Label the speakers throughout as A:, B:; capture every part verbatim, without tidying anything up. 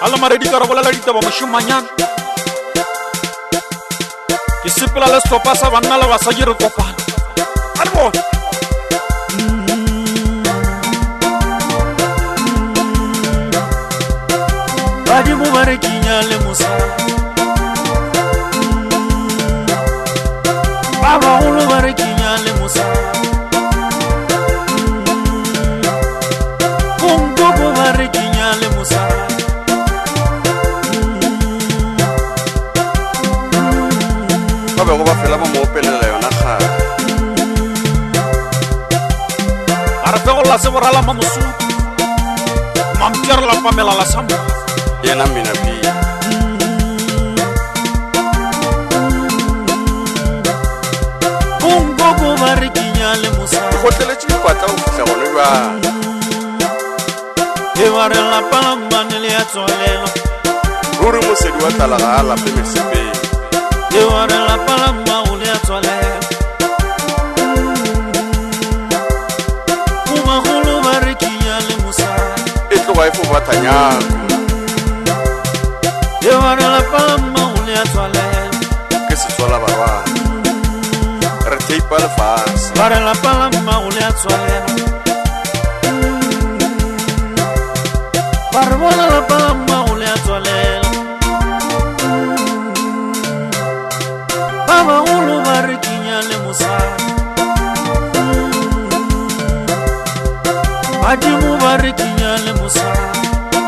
A: Ala maredi karabola la ditaba moshimanyana ke sepela le stopa sa banna la basadi re kopana a le bona badimo ba re kinyale mosadi ba bagolo ba re kinyale mosadi bonkoko ba re kinyale mosadi
B: ba bego ba fela ba mo opelela yona kgale
A: a re fegolla se borala ma mosutu mampiare la pamela la sama
B: yena mina pia
A: bonkoko ba re kinyale mosadi
B: go tleletše dipata go fitlha gone jang
A: e ba re lapa la mmane le ya tswalela
B: ruri mosedi wa tlala ga a lape mesepeng
A: e ba re lapa la mmago le ya tswalela bomagolo ba re kinyale mosadi
B: e tloga e fobathanyako
A: e ba re lapa la mmago le ya tswalela
B: ke setswala barwana re teipa lefase
A: ba re lapa la mmago le ya tswalela ba re bona lapa la mmago le ya tswalela ba bagolo ba re kinyale mosadi badimo ba re kinyale mosadi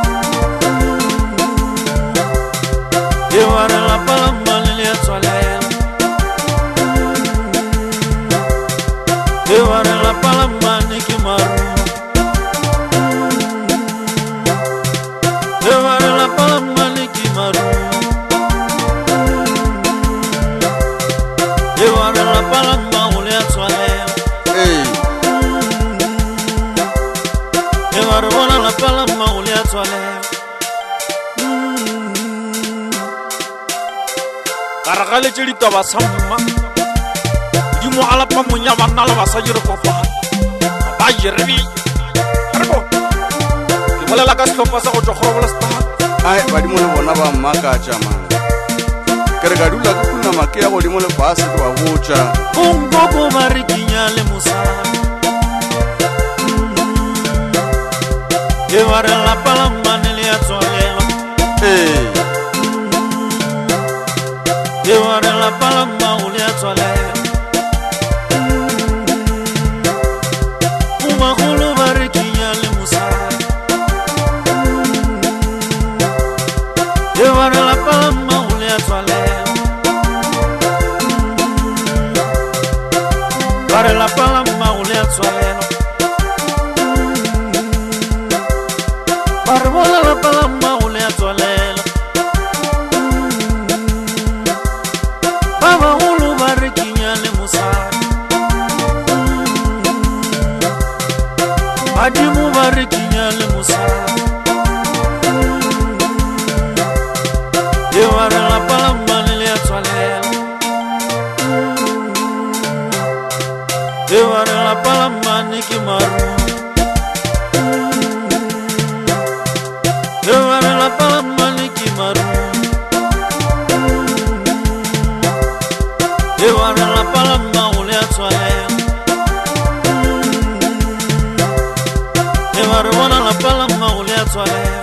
A: e ba re lapa la mmane le ya tswalela e ba re lapa la mmane ke maru e ba re lapa la mmane ke maru e ba re lapa la mmago le ya tswalela
B: ee
A: e ba re bona lapa la mmago le ya tswalela ka re galetše ditaba sa mma di mo alapa monya banna le basadi re kopana ba jerebi re bo ke bolela ka sehlopha sa go tšwa stad
B: ai badimo le bona ba mmakatša man ke re ka dula ke kunama ke ya godimo lefase ke ba botša
A: bonkoko ba re kinyale mosadi e ba re lapa la mmane le ya tswalela
B: ee
A: e ba re lapa la mmago le ya tswalela bomagolo ba re kinyale mosadi e ba re lapa la mmago le ya tswalela ba re lapa la mmago le ya tswalela ba re bona lapa la mmago le ya tswalela ba bagolo ba re kinyale mosadi badimo ba re kinyale mosadi e ba re lapa la mmane le ya tswalela e ba re lapa la mmane ke maru e ba re lapa la mmane ke maru e ba re lapa la mmago le ya tswalela e ba re bona lapa la mmago le ya tswalela